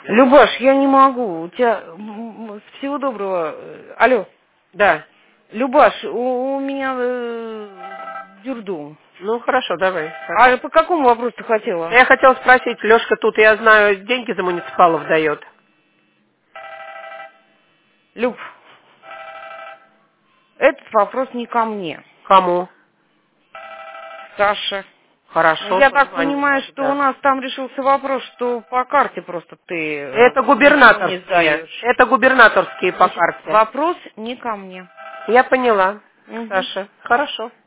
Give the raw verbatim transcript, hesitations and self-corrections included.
Любаш, я не могу. У тебя м, м, всего доброго. Алло. Да. Любаш, у, у меня э, дюрдом. Ну, хорошо, давай. А по какому вопросу ты хотела? Я хотела спросить, Лешка тут, я знаю, деньги за муниципалов дает. Люб, этот вопрос не ко мне. Кому? Саша. Хорошо, Я так позвони понимаю, что тогда. у нас там решился вопрос, что по карте просто ты э, Это ничего не губернаторские. сдаешь. Это губернаторские по Значит, карте. вопрос не ко мне. Я поняла, Угу. Саша. Хорошо.